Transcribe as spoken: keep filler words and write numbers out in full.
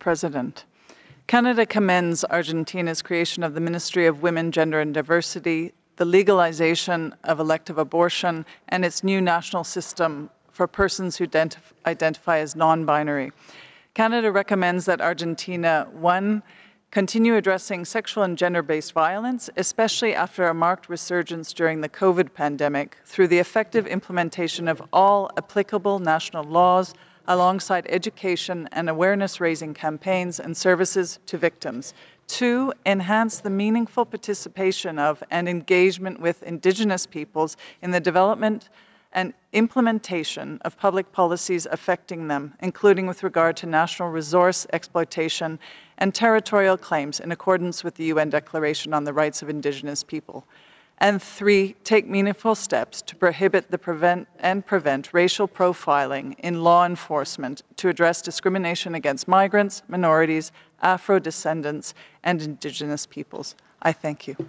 President. Canada commends Argentina's creation of the Ministry of Women, Gender and Diversity, the legalization of elective abortion, and its new national system for persons who identif identify as non-binary. Canada recommends that Argentina, one, continue addressing sexual and gender-based violence, especially after a marked resurgence during the COVID pandemic, through the effective implementation of all applicable national laws, alongside education and awareness-raising campaigns and services to victims. Two, enhance the meaningful participation of and engagement with Indigenous peoples in the development and implementation of public policies affecting them, including with regard to national resource exploitation and territorial claims in accordance with the U N Declaration on the Rights of Indigenous People. And three, take meaningful steps to prohibit the prevent and prevent racial profiling in law enforcement to address discrimination against migrants, minorities, Afro-descendants, and Indigenous peoples. I thank you.